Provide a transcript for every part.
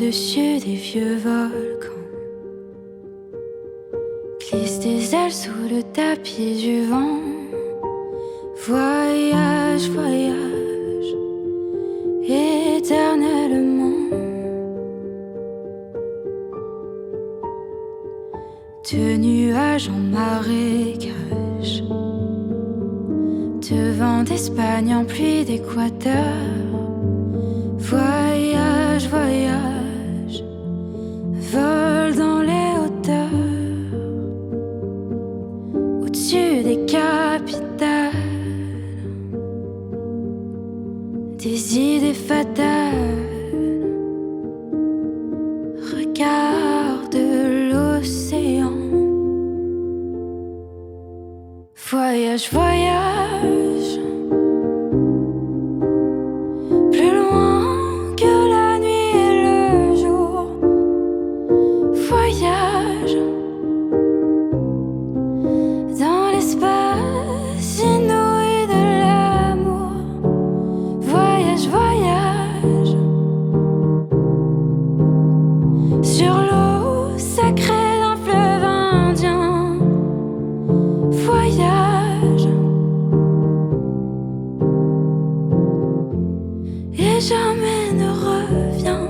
au-dessus des vieux volcans. Glisse tes ailes sous le tapis du vent. Voyage, voyage, éternellement. De nuages en marécage, de vent d'Espagne en pluie d'Équateur. Voyage, voyage, vole dans les hauteurs, au-dessus des capitales, des idées fatales. Regarde l'océan. Voyage, voyage, plus loin que la nuit et le jour. Voyage dans l'espace inouï de l'amour. Voyage, voyage sur l'eau sacrée d'un fleuve indien. Voyage et jamais ne reviens.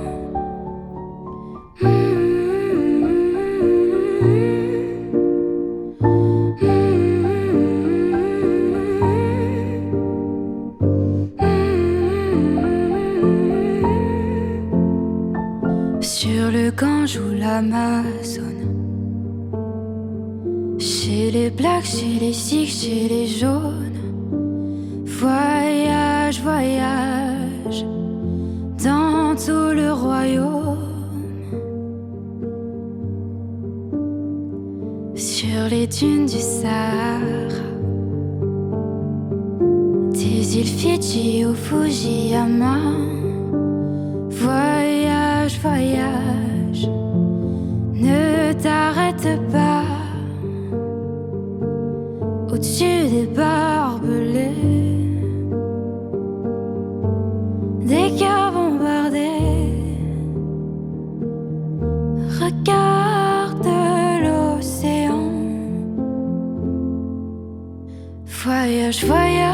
Sur le Gange ou l'Amazone, chez les blacks, chez les sikhs, chez les jaunes. Voyage, voyage dans tout le royaume. Sur les dunes du Sahara, des îles Fidji au Fujiyama. Voyage, voyage, ne t'arrête pas. Au-dessus des barbelés, des cœurs bombardés. Regarde l'océan. Voyage, voyage.